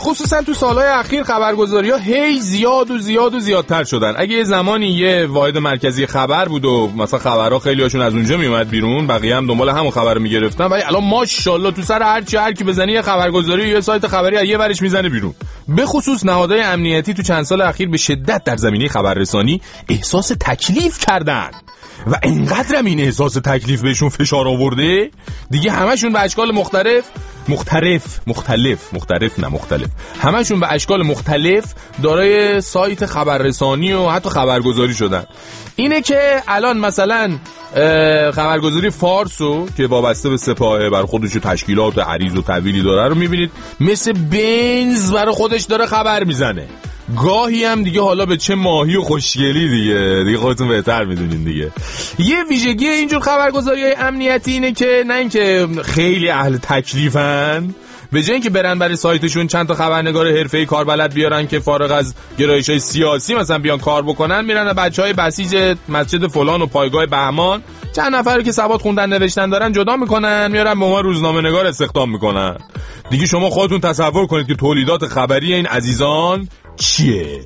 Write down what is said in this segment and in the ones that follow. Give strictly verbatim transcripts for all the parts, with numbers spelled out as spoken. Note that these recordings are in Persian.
خصوصا تو سالهای اخیر خبرگزاری‌ها هی زیاد و زیاد و زیادتر شدن. اگه یه زمانی یه واحد مرکزی خبر بود و مثلا خبرها خیلی هاشون از اونجا میومد بیرون، بقیه هم دنبال همون خبر میگرفتن، ولی الان ماشاءالله تو سر هر چی هر کی بزنی یه خبرگزاری یا یه سایت خبری از یه ورش میزنه بیرون. به خصوص نهادهای امنیتی تو چند سال اخیر به شدت در زمینه خبررسانی احساس تکلیف کردن و اینقدرم این احساس تکلیف بهشون فشار آورده دیگه همشون به اشکال مختلف مختلف مختلف مختلف نه مختلف همشون به اشکال مختلف دارای سایت خبررسانی و حتی خبرگزاری شدن. اینه که الان مثلا خبرگزاری فارسو که وابسته به سپاه بر خودش تشکیلات عریض و طویلی داره رو میبینید مثل بنز برای خودش داره خبر میزنه. گاهی هم دیگه حالا به چه ماهی و خوشگلی دیگه دیگه خودتون بهتر میدونین دیگه. یه ویژگی اینجور خبرگزاری‌های امنیتی اینه که نه اینکه خیلی اهل تکلیفن، به جای اینکه برن برای سایتشون چند تا خبرنگار حرفه‌ای کاربلد بیارن که فارغ از گرایش‌های سیاسی مثلا بیان کار بکنن، میرن بچهای بسیج مسجد فلان و پایگاه بهمان چند نفر که سواد خوندن نوشتن دارن جدا میکنن، میارن به عنوان روزنامه‌نگار استخدام میکنن. دیگه شما خودتون تصور کنید که تولیدات خبری این عزیزان چیه؟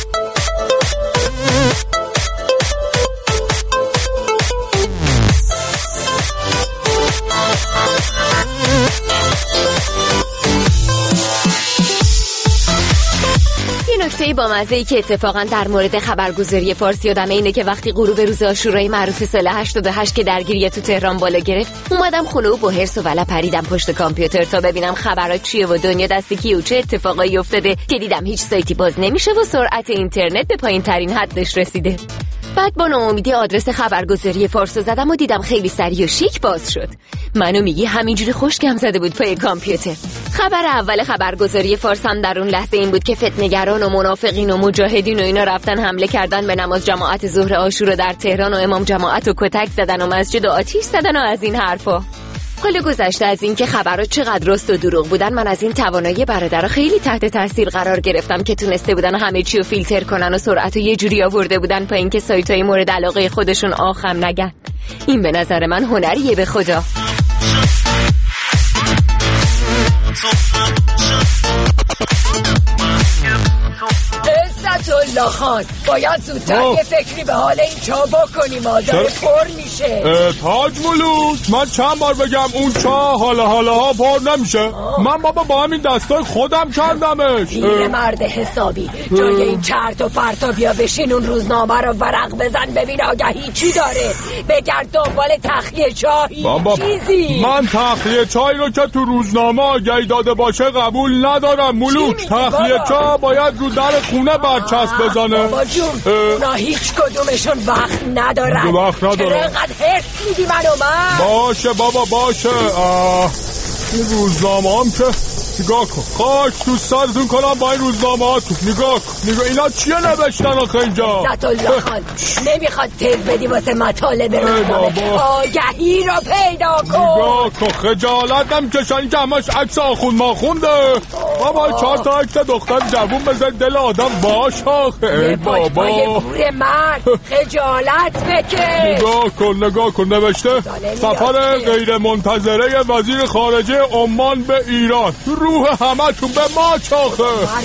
نکته با مزه‌ای که اتفاقا در مورد خبرگزاری فارس یادمه اینه که وقتی غروب روز عاشورای معروف سال هشتاد و هشت که درگیری تو تهران بالا گرفت، اومدم خونه و با حرص و ولع پریدم پشت کامپیوتر تا ببینم خبرها چیه و دنیا دست کی و چه اتفاقایی افتاده که دیدم هیچ سایتی باز نمیشه و سرعت اینترنت به پایین ترین حدش رسیده. بعد با ناامیدی آدرس خبرگزاری فارسو زدم و دیدم خیلی سریع و شیک باز شد. منو میگی همینجوری خشکم زده بود پای کامپیوتر. خبر اول خبرگزاری فارس هم در اون لحظه این بود که فتنه‌گران و منافقین و مجاهدین و اینا رفتن حمله کردن به نماز جماعت ظهر عاشورا در تهران و امام جماعت و کتک زدن و مسجد و آتش زدن و از این حرفا. حالا گذشته از این که خبرها چقدر راست و دروغ بودن، من از این توانایی برادرها خیلی تحت تاثیر قرار گرفتم که تونسته بودن همه چی رو فیلتر کنن و سرعت رو یه جوری آورده بودن پایین که سایت‌های مورد علاقه خودشون آخم نگن. این به نظر من هنریه به خدا. عزت الله خان باید زودتر یه فکری به حال این چا بکنیم، آدم پر میشه. تاج ملوک من چند بار بگم اون چا حالا حالا ها پر نمیشه. آه. من بابا با همین دستای خودم کندمش. پیر مرد حسابی جای این چرت و پرتا بیا بشین اون روزنامه رو ورق بزن ببین آگهی چی داره، بگرد دنبال تخلیه چایی بابا چیزی. من تخلیه چای رو که تو روزنامه آگهی داده باشه قبول ندارم ملوک. تخلیه چا باید رو در خونه برچسب بزنه. بابا جون اونا هیچ کدومشون وقت ندارن. وقت ندارن. چرا اینقدر حرص میدی منو من؟ باشه بابا باشه. آه این روزنامه هم که نگاه کن خاک تو سرتون کنم با این روزنامه ها تو. نگاه کن نگاه اینا چیه نوشتن آخه اینجا؟ عزت الله خان نمیخواد تیز بدی واسه مطالب روزنامه، آگهی رو پیدا کن. نگاه کن خجالت نمیکشن این که همش عکس آخون ماخونده. بابا چهار تا عکس دختر جوون بذار دل آدم باش آخه. ای بابا یه بور مرد خجالت بکش. نگاه کن نگاه کن نوشته سفر غیر منتظره وزیر خارجه عمان به ایران، روح همه تون به ما چاخه.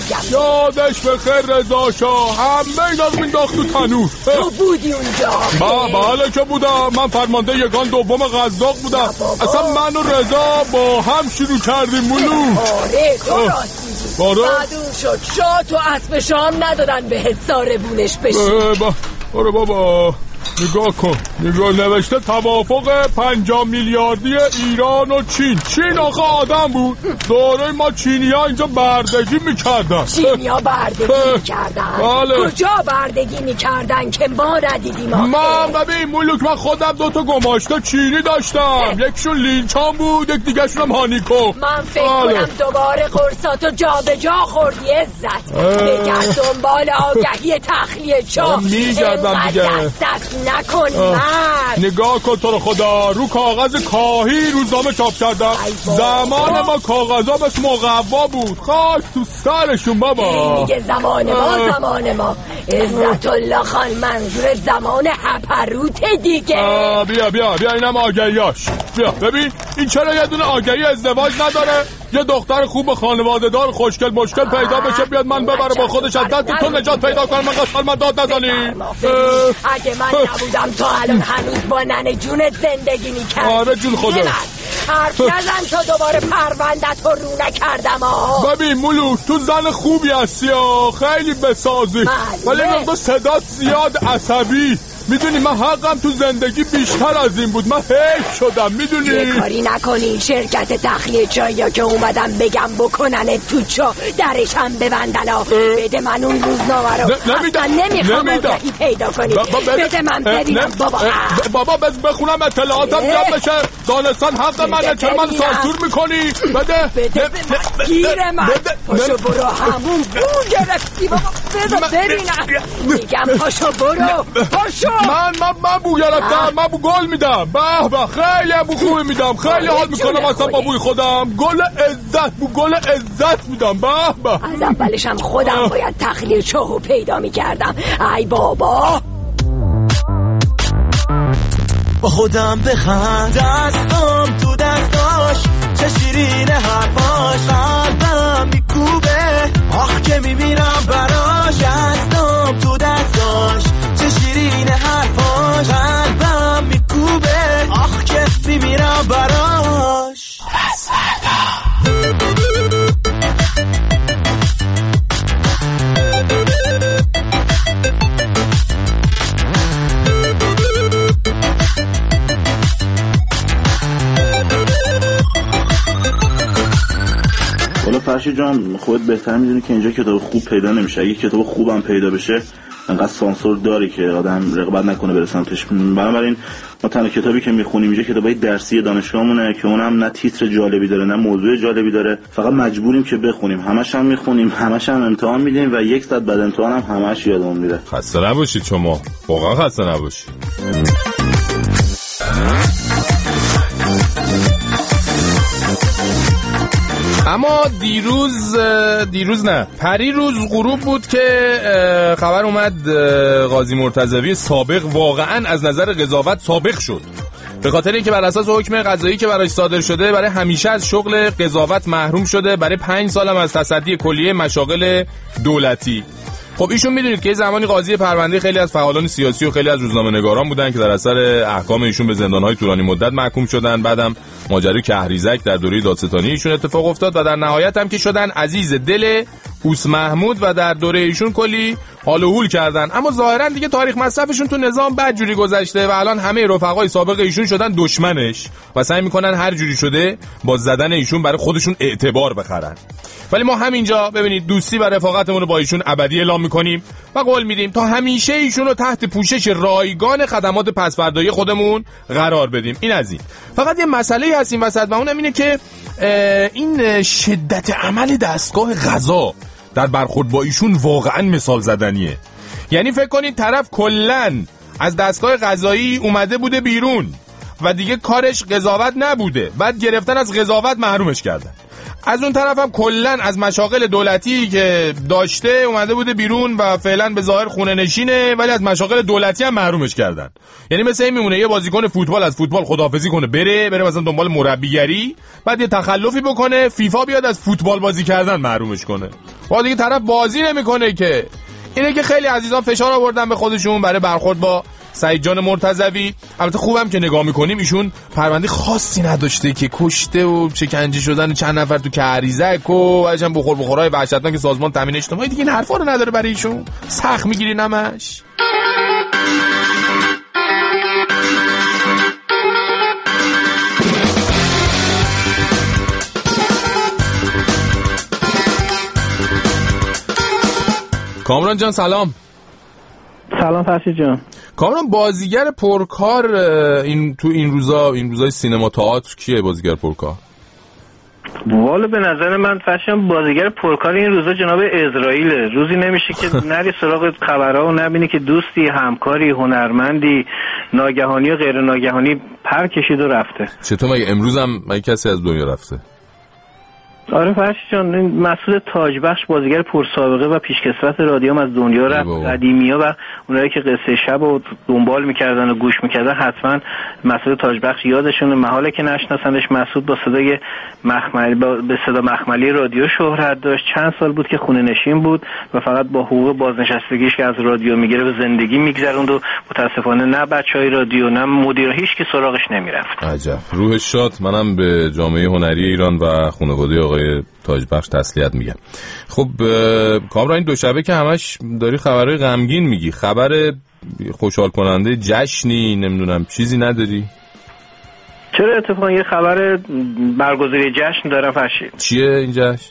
یادش به خیر رضا شاه همه اینا رو مینداخت تو تنور. تو بودی اونجا؟ با بله که بودم، من فرمانده یگان دوم قزاق بودم. اصلا من و رضا با هم شروع کردیم ملوک. آره تو راستی بعد اون شد شاه تو اسب شام ندادن به حسار بونش بشید. با آره بابا نگاه کن نگاه نوشته توافق پنجاه میلیاردی ایران و چین. چین آخه آدم بود. دوره ما چینی ها اینجا بردگی میکردن. چینی ها بردگی میکردن؟ بله. کجا بردگی میکردن که ما ندیدیم؟ من ببین ملوک من خودم دوتا گماشته چینی داشتم. یکشون لینچان بود یک دیگه شونم هانیکو. من فکر بله. کنم دوباره قرصاتو جا به جا خوردی عزت. بگرد دنبال آگهی تخلیه چا. میگردم دیگه نکن مرد. نگاه کن تو رو خدا رو کاغذ کاهی روزنامه چاپ کردم. زمان ما کاغذا بس مقوا بود. خاک تو سرشون بابا. این دیگه زمان ما زمان ما عزت الله خان منظور زمان هپروت دیگه. بیا بیا بیا اینم آگهیاش. بیا ببین این چرا یه دونه آگهی ازدواج نداره، یه دختر خوب خانواده دار خوشگل مشکل پیدا بشه بیاد من ببره با خودش از دست تو نجات پیدا کنم. من قسم من داد نزنی. اگه من نبودم تو الان هنوز با ننه جونت زندگی میکردی. آره جون خدا. حرف نزن تا دوباره پروندت رو رو نکردم. آه ببین مولو تو زن خوبی هستی ها، خیلی بسازی، ولی مقدار صدات زیاد عصبی. میدونی من حقم تو زندگی بیشتر از این بود. من حیف شدم میدونی. یه کاری نکنی شرکت تخلیه چایی که اومدم بگم بکنن تو چا درش هم ببندن. بده من اون روزنامه رو. اصلا نمیخوام آگهی پیدا کنی. بده من ببینم بابا. بابا بخونم اطلاعاتم زیاد بشه. دانستان حق منه، چرا من سانسور میکنی؟ بده بده من گیر من. پاشو برو همون بو گرفتی بابا. بده ببینم میگم پاشو برو پاشو. من من من بو گرفتم، من بو گل میدم. به به خیلی بو خوبی میدم، خیلی حال میکنم اصلا با بوی خودم. گل عزت، بو گل عزت میدم. به به از اولش هم خودم باید تخلیه چاهو پیدا میکردم. ای بابا با خودم بخند، دستم تو دستاش، چه شیرین حرفاش، قلبم میکوبه آخ که میمیرم براش. دستم تو دستاش، چه شیرین حرفاش، قلبم میکوبه آخ که میمیرم براش. حالا فرشی جان خودت بهتر میدونی که اینجا کتاب خوب پیدا نمیشه. اگه کتاب خوبم پیدا بشه انقدر سانسور داره که آدم رقابت نکنه بره سمتش. بنابراین ما تنها کتابی که میخونیم اینجا کتابای درسی دانشگاهمونه که اونم نه تیتر جالبی داره نه موضوع جالبی داره. فقط مجبوریم که بخونیم. همش هم میخونیم، همش هم امتحان میدیم و یک ساعت بعد امتحان هم همش یادمون میره. خسته نباشید شما، واقعا خسته نباشید. اما دیروز دیروز نه پری روز غروب بود که خبر اومد قاضی مرتضوی سابق واقعا از نظر قضاوت سابق شد، به خاطر اینکه بر اساس حکم قضایی که براش صادر شده برای همیشه از شغل قضاوت محروم شده، برای پنج سال هم از تصدی کلیه مشاغل دولتی. خب ایشون میدونید که زمانی قاضی پرونده خیلی از فعالان سیاسی و خیلی از روزنامه‌نگاران بودن که در اثر احکام ایشون به زندان‌های طولانی مدت محکوم شدن. بعدم ماجرای کهریزک در دوره دادستانی ایشون اتفاق افتاد و در نهایت هم که شدن عزیز دل اوس محمود و در دوره ایشون کلی حال و هول کردن. اما ظاهرا دیگه تاریخ مصرفشون تو نظام بدجوری گذشته و الان همه رفقای سابق ایشون شدن دشمنش و سعی میکنن هر جوری شده با زدن ایشون برای خودشون اعتبار بخرن. ولی ما همینجا ببینید دوستی و رفاقتمون رو با ایشون ابدی اعلام میکنیم و قول میدیم تا همیشه ایشون رو تحت پوشش رایگان خدمات پس‌فردایی خودمون قرار بدیم. این از این. فقط یه مسئله هست این وسط و اونم اینه که این شدت عمل دستگاه قضا در برخورد با ایشون واقعا مثال زدنیه. یعنی فکر کنید طرف کلن از دستگاه قضایی اومده بوده بیرون و دیگه کارش قضاوت نبوده، بعد گرفتن از قضاوت محرومش کردن. از اون طرف هم کلن از مشاغل دولتی که داشته اومده بوده بیرون و فعلا به ظاهر خونه نشینه ولی از مشاغل دولتی هم محرومش کردن. یعنی مثل این میمونه یه بازیکن فوتبال از فوتبال خداحافظی کنه بره بره مثلا دنبال مربیگری، بعد یه تخلفی بکنه فیفا بیاد از فوتبال بازی کردن محرومش کنه. بعد دیگه طرف بازی نمیکنه که. اینه که خیلی عزیزان فشار آوردن به خودشون برای برخورد با سعید جان مرتضوی. البته خوبم که نگاه میکنیم ایشون پرونده خاصی نداشته که کشته و شکنجه شدن چند نفر تو کهریزک و عجب بخور بخورای وحشتناک سازمان تامین اجتماعی دیگه این حرفا رو نداره برای ایشون. سخت میگیری نمش. کامران جان سلام. سلام فرشید جان. کامران بازیگر پرکار این تو این روزا این روزای سینما تئاتر کیه بازیگر پرکار؟ والا به نظر من فرشید بازیگر پرکار این روزا جناب اسرائیل. روزی نمیشه که نری سراغ خبرها و نبینی که دوستی، همکاری، هنرمندی ناگهانی و غیر ناگهانی پر کشید و رفته. چطور مگه امروز هم مگه کسی از دنیا رفته؟ آره فرشی جان، مسعود تاجبخش بازیگر پرسابقه و پیشکسوت رادیو از دنیا رفت. قدیمی‌ها و اونایی که قصه شب رو دنبال می‌کردن و گوش می‌کردن حتما مسعود تاجبخش یادشونه. محاله که نشناسنش. مسعود با صدای مخملی با به صدا مخملی رادیو شهرت داشت. چند سال بود که خونه نشین بود و فقط با حقوق بازنشستگیش که از رادیو میگیره و زندگی میگذروند و متاسفانه نه بچهای رادیو نه مدیر هیچ کی سراغش نمیرفت. عجب. روحش شاد. منم به جامعه هنری ایران و خانواده آقای تاجبخش تسلیت میگم. خب کامران، این دوشبه که همش داری خبرهای غمگین میگی، خبر خوشحال کننده جشنی نمیدونم چیزی نداری؟ چرا اتفاقا یه خبر برگزاری جشن دارم فرشید. چیه این جشن؟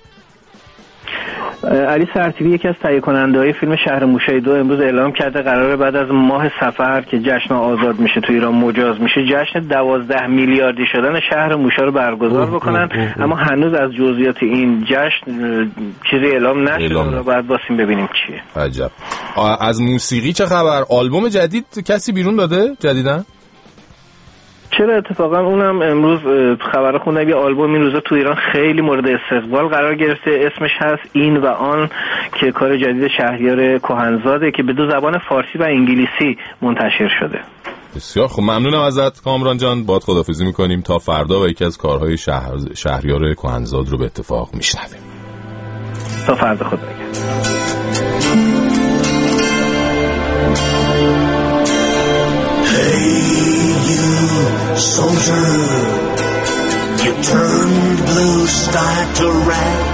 علی سرتیبی یکی از تهیه کننده‌های فیلم شهر موشک‌های دو امروز اعلام کرده قراره بعد از ماه سفر که جشن آزاد میشه تو ایران مجاز میشه جشن دوازده میلیاردی شدن شهر موشا رو برگزار بکنن. اوه اوه اوه. اما هنوز از جزئیات این جشن چیزی اعلام نشده و بعد واسیم ببینیم چیه. عجب. از موسیقی چه خبر؟ آلبوم جدید کسی بیرون داده جدیدن؟ چرا اتفاقا اونم امروز خبر خوندم یه آلبوم این روزا تو ایران خیلی مورد استقبال قرار گرفته. اسمش هست این و آن که کار جدید شهریار کهنزاده که به دو زبان فارسی و انگلیسی منتشر شده. بسیار خوب، ممنونم ازت کامران جان. باهات خداحافظی میکنیم تا فردا و یکی از کارهای شهر... شهریار کهنزاد رو به اتفاق میشنویم. تا فردا، خدا نگهدار. Soldier, you turned blue sky to red.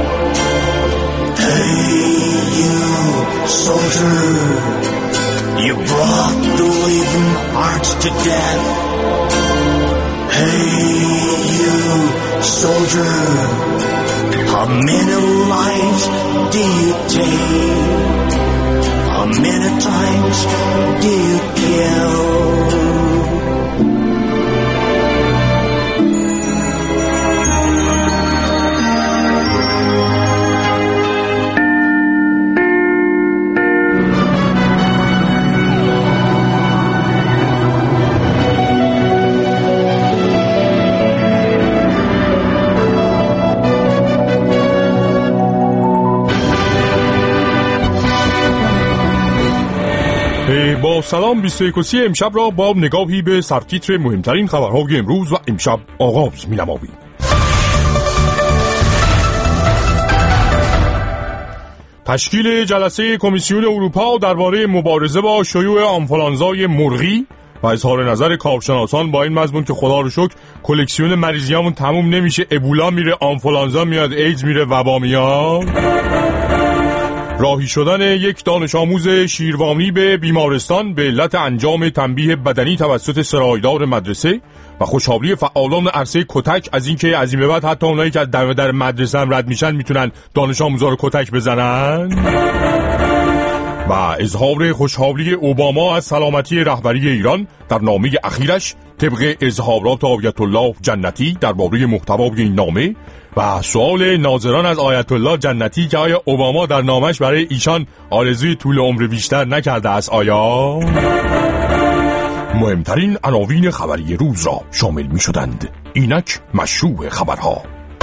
Hey, you soldier, you brought the living hearts to death. Hey, you soldier, how many lives do you take? How many times do you kill? با سلام بیست و یک و سی امشب را با نگاهی به سرتیتر مهمترین خبرهای امروز و امشب آغاز می‌نماییم. تشکیل جلسه کمیسیون اروپا درباره مبارزه با شیوع آنفولانزای مرغی و اظهار نظر کارشناسان با این مضمون که خدا رو شکر کلکسیون مریضیامون تموم نمیشه، ابولا میره، آنفولانزا میاد، ایدز میره، وبا میاد. راهی شدن یک دانش آموز شیروانی به بیمارستان به علت انجام تنبیه بدنی توسط سرایدار مدرسه و خوشحالی فعالان عرصه کتک از اینکه از این به بعد حتی اونایی که از دم در مدرسه هم رد میشن میتونن دانش آموزا رو کتک بزنن. و اظهار خوشحالی اوباما از سلامتی رهبری ایران در نامه اخیرش طبق اظهارات آیت الله جنتی درباره محتوای این نامه و سوال ناظران از آیت الله جنتی که آیا اوباما در نامش برای ایشان آرزوی طول عمر بیشتر نکرده است آیا؟ مهمترین عناوین خبری روز را شامل می شدند. اینک مشروع خبرها.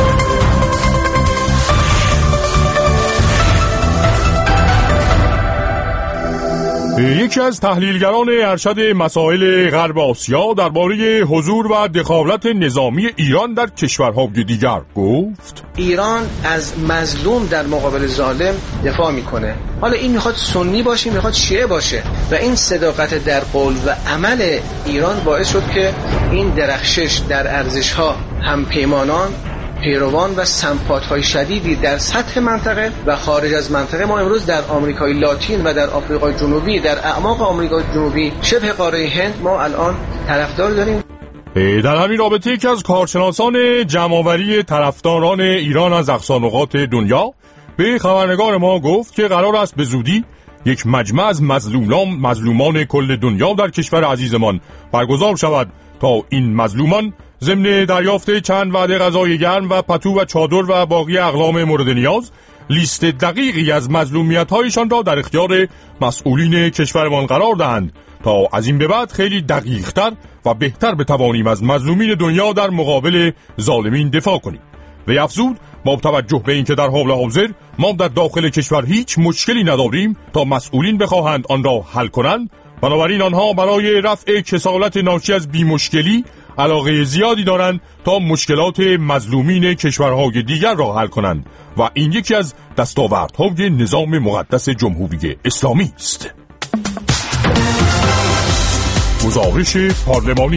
یکی از تحلیلگران ارشد مسائل غرب آسیا درباره حضور و دخالت نظامی ایران در کشورهای دیگر گفت ایران از مظلوم در مقابل ظالم دفاع میکنه. حالا این میخواد سنی باشه، میخواد شیعه باشه و این صداقت در قول و عمل ایران باعث شد که این درخشش در ارزش‌ها هم پیمانان پیروان و سمپات‌های شدیدی در سطح منطقه و خارج از منطقه ما امروز در آمریکای لاتین و در آفریقای جنوبی، در اعماق آمریکای جنوبی، شبه قاره هند ما الان طرفدار داریم. در همین رابطه یکی از کارشناسان جمع‌آوری طرفداران ایران از اقصا نقاط دنیا به خبرنگار ما گفت که قرار است به زودی یک مجمع از مظلومان مظلومان کل دنیا در کشور عزیزمان برگزار شود تا این مظلومان ضمن دریافت چند وعده غذای گرم و پتو و چادر و باقی اقلام مورد نیاز لیست دقیقی از مظلومیت‌هایشان را در اختیار مسئولین کشورمان قرار دهند تا از این به بعد خیلی دقیق‌تر و بهتر بتوانیم از مظلومین دنیا در مقابل ظالمین دفاع کنیم. و افزود با توجه به اینکه در حال حاضر ما در داخل کشور هیچ مشکلی نداریم تا مسئولین بخواهند آن را حل کنند، بنابراین آنها برای رفع کسالت ناشی از بی‌مشکلی علاقه زیادی دارند تا مشکلات مظلومین کشورهای دیگر را حل کنند و این یکی از دستاوردهای نظام مقدس جمهوری اسلامی است. گزارش پارلمانی.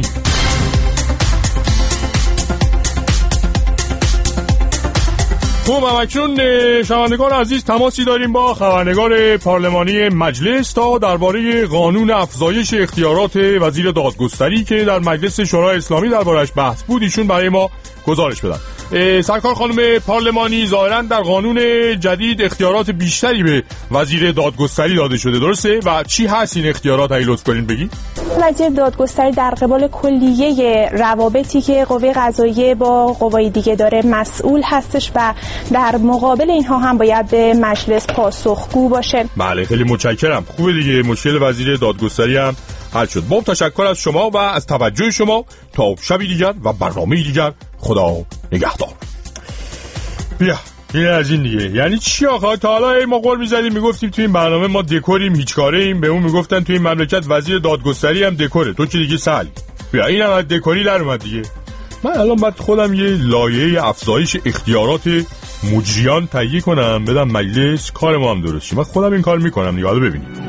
خب اکنون شنوندگان عزیز تماسی داریم با خبرنگار پارلمانی مجلس تا درباره قانون افزایش اختیارات وزیر دادگستری که در مجلس شورای اسلامی دربارش بحث بود ایشون برای ما گزارش بدن. سرکار خانم پارلمانی، ظاهراً در قانون جدید اختیارات بیشتری به وزیر دادگستری داده شده، درسته؟ و چی هست این اختیارات؟ اگه لطف کنین بگید. وزیر دادگستری در قبال کلیه روابطی که قوه قضاییه با قوای دیگه داره مسئول هستش و در مقابل اینها هم باید به مجلس پاسخگو باشه. بله خیلی متشکرم. خوبه دیگه، مشکل وزیر دادگستری هم حل شد. با تشکر از شما و از توجه شما. تا شبی دیگر و برنامه دیگر، خدا نگهدار. بیا این از این دیگه. یعنی چی آخه؟ تا حالا ما قول میزدیم میگفتیم تو این برنامه ما دکوریم، هیچ کاره ایم، به اون میگفتن تو این مملکت وزیر دادگستری هم دکوره، تو که دیگه سهل. بیا این هم از دکوری در اومد دیگه. من الان باید خودم یه لایحه افزایش اختیارات مجریان تهیه کنم بدم مجلس، کار ما هم درست شه. من خودم این کار میکنم دیگه. حالا ببینید.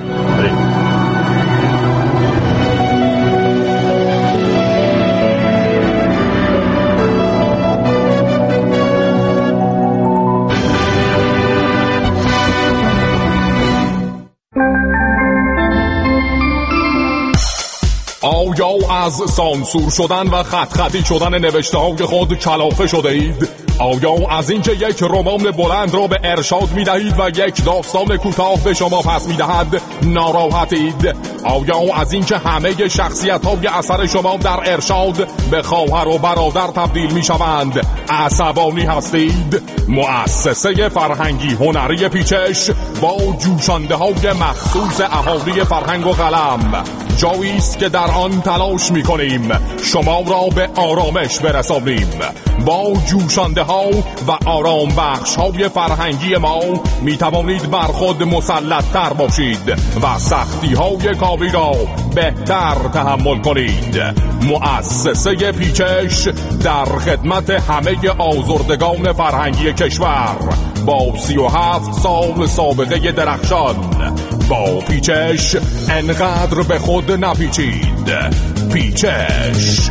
آیا از سانسور شدن و خط خطی شدن نوشته های خود کلافه شده اید؟ آیا از اینکه یک رمان بلند را به ارشاد می دهید و یک داستان کوتاه به شما پس می دهد ناراحتید؟ آیا از اینکه همه شخصیت های اثر شما در ارشاد به خواهر و برادر تبدیل می شوند عصبانی هستید؟ مؤسسه فرهنگی هنری پیچش با جوشانده های مخصوص اهالی فرهنگ و قلم جایی است که در آن تلاش می کنیم شما را به آرامش برسانیم. با جوشانده ها و آرام بخش های فرهنگی ما می توانید بر خود مسلط تر باشید و سختی های کاری را بهتر تحمل کنید. مؤسسه پیچش در خدمت همه آزردگان فرهنگی کشور با سی و هفت سال سابقه درخشان. با پیچش انقدر به خود نپیچید. پیچش.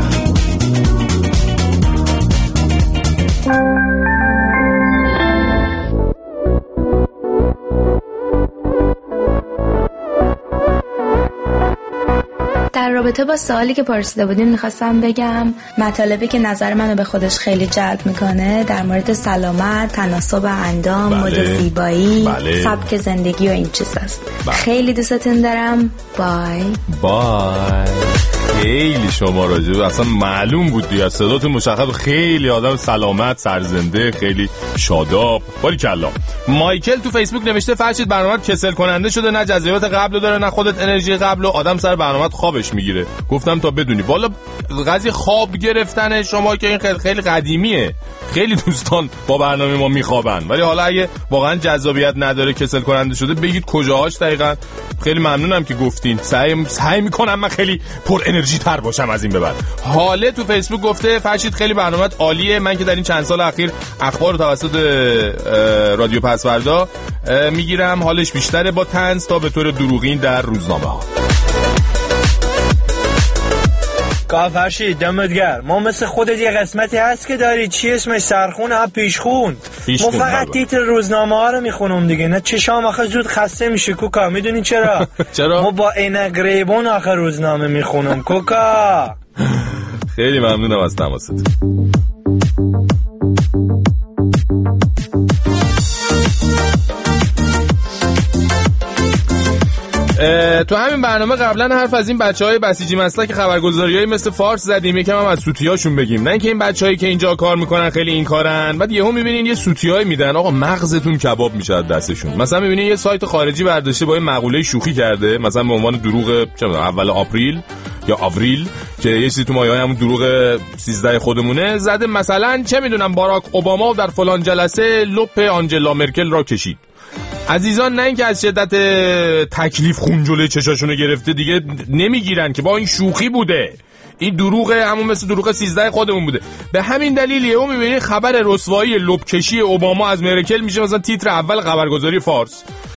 در رابطه با سوالی که پرسیده بودیم میخواستم بگم مطالبی که نظر منو به خودش خیلی جلب میکنه در مورد سلامت، تناسب اندام، بله. مد زیبایی، بله. سبک زندگی و این چیز هست. بله. خیلی دوستتون دارم. بای بای. خیلی شما راجب اصلا معلوم بود دیگه، صداتون مشخص، خیلی آدم سلامت، سرزنده، خیلی شاداب. باریکلا. مایکل تو فیسبوک نوشته فرشید برنامه کسل کننده شده، نه جذابیت قبل داره نه خودت انرژی قبل و آدم سر برنامه خوابش میگیره. گفتم تا بدونی والا قضیه خواب گرفتن شما که این خیلی خیلی قدیمیه، خیلی دوستان با برنامه ما میخوابن، ولی حالا اگه واقعا جذابیت نداره کسل کننده شده بگید کجاهاش دقیقاً. خیلی ممنونم که گفتین. سعی سعی میکنم من خیلی پر انرژی تر باشم از این ببر. حاله تو فیسبوک گفته فرشید خیلی برنامه‌ت عالیه، من که در این چند سال اخیر اخبار رو توسط رادیو پسوردا میگیرم حالش بیشتره با طنز تا به طور دروغین در روزنامه ها. فرشید دمت گرم. ما مثل خودت یه قسمتی هست که داری چی اسمش سرخون هم پیشخون. ما فقط تیتر روزنامه ها رو میخونم دیگه، نه چشام آخه زود خسته میشه کوکا. میدونی چرا؟ چرا؟ ما با عینک ریبون آخه روزنامه میخونم کوکا. خیلی ممنونم از تماست. تو همین برنامه قبلا حرف از این بچهای بسیجی مسلک خبرگزاریای مثل فارس زدیم، یکم هم از سوتیاشون بگیم. نه اینکه این بچه‌هایی که اینجا کار میکنن خیلی این کارن، بعد یهو میبینین یه سوتیای میدن، آقا مغزتون کباب میشه از دستشون. مثلا میبینین یه سایت خارجی برداشته با این مقوله شوخی کرده، مثلا به عنوان دروغ چه میدونم اول آپریل یا آوریل که یه چیزی تو مایه‌های همون دروغ سیزده خودمونه زده، مثلا چه میدونم باراک اوباما در فلان جلسه لپ آنجلا مرکل را کشید. عزیزان، نه اینکه از شدت تکلیف خون جلوی چشاشونو گرفته دیگه نمیگیرن که با این شوخی بوده، این دروغه، همون مثل دروغ سیزده خودمون بوده. به همین دلیل یهو میبینید خبر رسوایی لپ کشی اوباما از مرکل میشه مثلا تیتر اول خبرگزاری فارس.